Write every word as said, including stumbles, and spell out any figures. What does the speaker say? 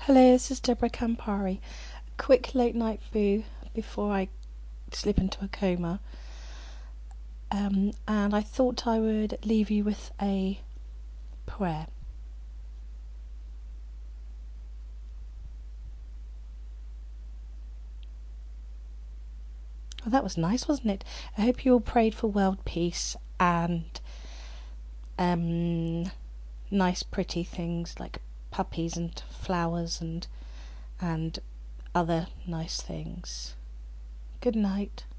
Hello, this is Deborah Campari. A quick late night boo before I slip into a coma. Um, and I thought I would leave you with a prayer. Oh, that was nice, wasn't it? I hope you all prayed for world peace and um, nice, pretty things like puppies and flowers and and other nice things. Good night.